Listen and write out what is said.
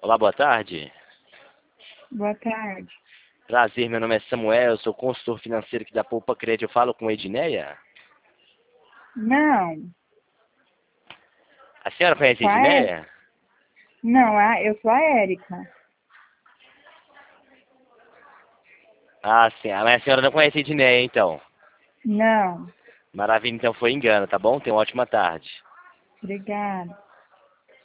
Olá, boa tarde. Boa tarde. Prazer, meu nome é Samuel, eu sou consultor financeiro aqui da Poupa Crédito. Eu falo com a Edneia? Não, A senhora conhece a com a É- Edneia? não, eu sou a Érica. Ah, sim. Mas a senhora não conhece a Edneia, então. Não, Maravilha, então foi engano, tá bom? Tenha uma ótima tarde. obrigada.